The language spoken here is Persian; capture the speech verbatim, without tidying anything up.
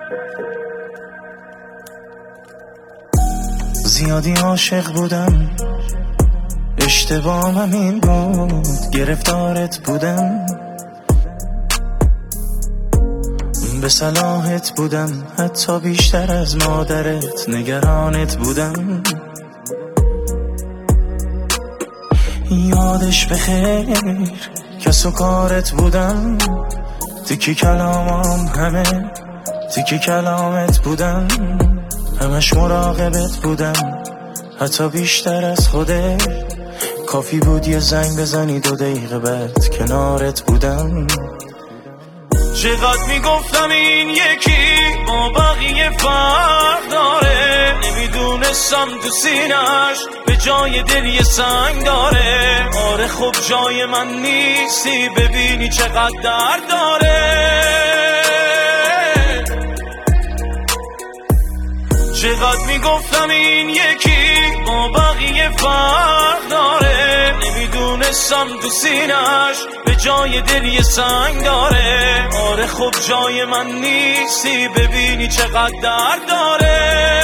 زیادی عاشق بودم، اشتباهم این بود، گرفتارت بودم، به صلاحت بودم، حتی بیشتر از مادرت نگرانت بودم. یادش بخیر کس و کارت بودم، تیکی کلامم همه تیکی کلامت بودم، همش مراقبت بودم، حتی بیشتر از خودت. کافی بود یه زنگ بزنی دو دقیقه بعد کنارت بودم. چقدر میگفتم این یکی با بقیه فرق داره، نمیدونستم تو سینش به جای دل یه سنگ داره. آره خب جای من نیستی، ببینی چقدر درد داره. چقدر میگفتم این یکی با بقیه فرق داره، نمیدونستم تو سینش به جای دل یه سنگ داره. آره خب جای من نیستی، ببینی چقدر درد داره.